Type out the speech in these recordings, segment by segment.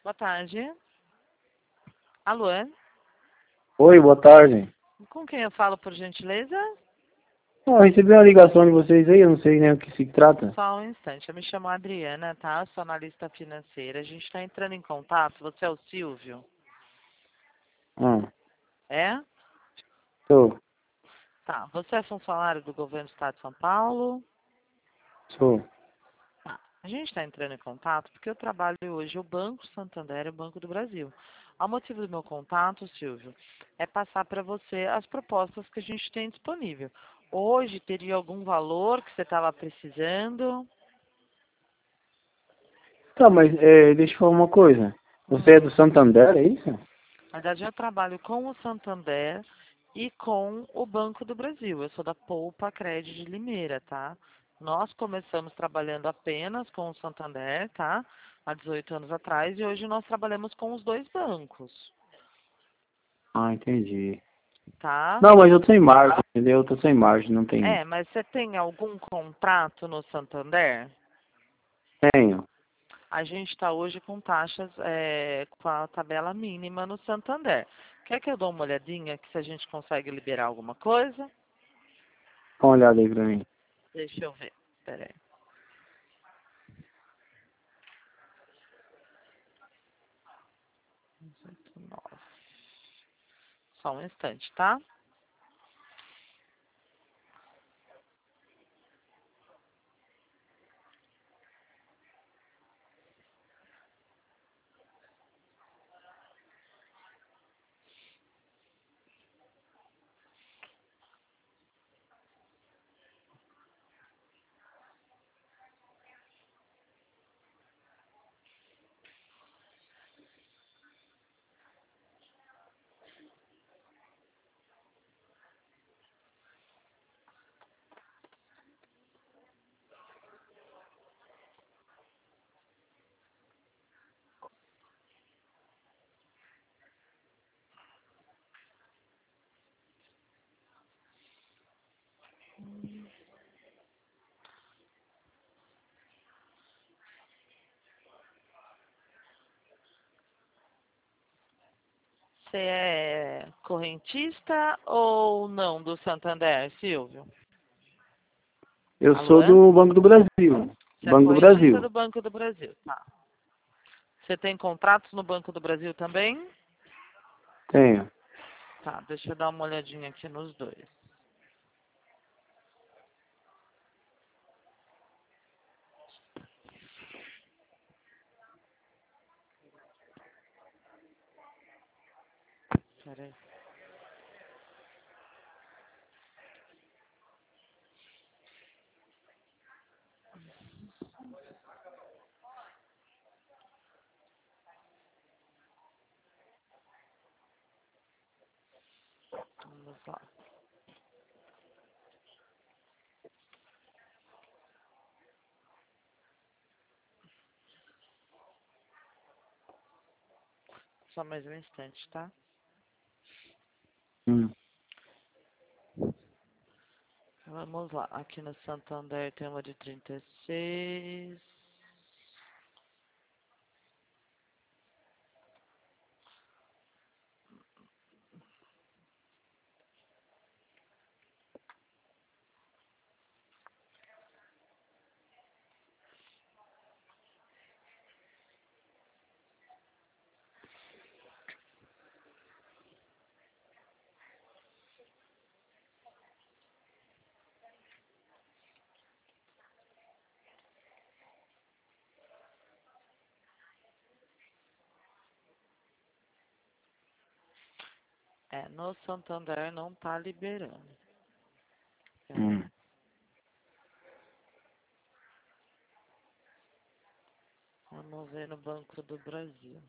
Boa tarde. Alô? Oi, boa tarde. Com quem eu falo, por gentileza? Eu recebi uma ligação de vocês aí, eu não sei nem o que se trata. Só um instante. Eu me chamo Adriana, tá? Sou analista financeira. A gente está entrando em contato. Você é o Silvio? Ah, É? sou, Tá. Você é funcionário do governo do Estado de São Paulo? sou. Tá. A gente está entrando em contato porque eu trabalho hoje o Banco Santander e o Banco do Brasil. O motivo do meu contato, Silvio, é passar para você as propostas que a gente tem disponível. Hoje teria algum valor que você estava precisando? Tá, mas deixa eu falar uma coisa. Você é Hum. do Santander, é isso? Na verdade, eu trabalho com o Santander e com o Banco do Brasil. Eu sou da Poupa Crédito de Limeira, tá? Nós começamos trabalhando apenas com o Santander, tá? Há 18 anos atrás, e hoje nós trabalhamos com os dois bancos, Ah, entendi. tá? Não, mas eu tô sem margem, entendeu? Eu tô sem margem, não tem. É, mas você tem algum contrato no Santander? Tenho. A gente está hoje com taxas, com a tabela mínima no Santander. Quer que eu dou uma olhadinha que se a gente consegue liberar alguma coisa? Dá uma olhada aí pra mim. Deixa eu ver. Peraí. 9. Só um instante, tá? Você é correntista ou não do Santander, Silvio? Eu Alô? sou do Banco do Brasil. Você é Banco do correntista Brasil. do Banco do Brasil, tá? Você tem contratos no Banco do Brasil também? Tenho. Tá, deixa eu dar uma olhadinha aqui nos dois. Peraí. Vamos lá. Só mais um instante, tá? Hum. Vamos lá. Aqui no Santander tem uma de 36. É, no Santander não tá liberando. Peraí. Hum. Vamos ver no Banco do Brasil.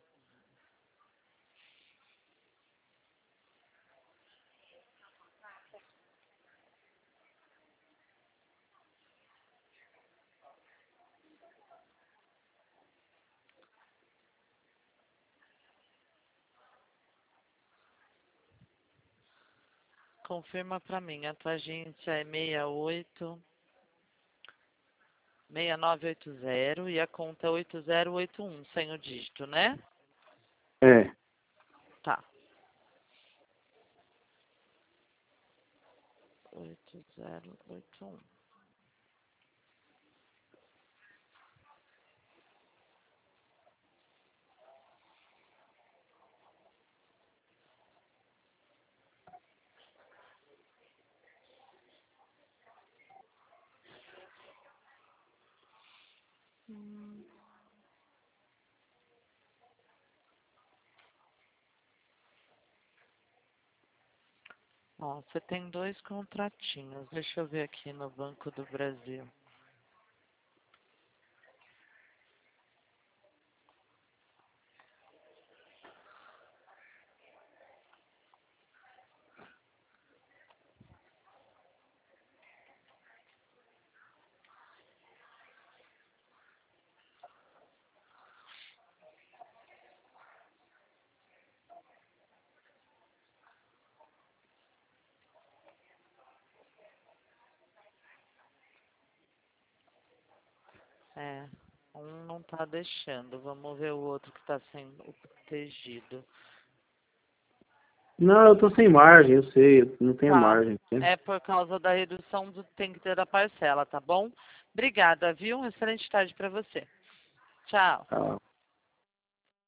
Confirma pra mim, a tua agência é 6980 e a conta é 8081, sem o dígito, né? É. Tá. 8081. Ó, você tem 2 contratinhos. Deixa eu ver aqui no Banco do Brasil. É, um não tá deixando. Vamos ver o outro que tá sendo protegido. Não, eu tô sem margem, eu sei, eu não tenho Tá. margem. É por causa da redução do tem que ter da parcela, tá bom? Obrigada, viu? Excelente tarde para você. Tchau. Tá.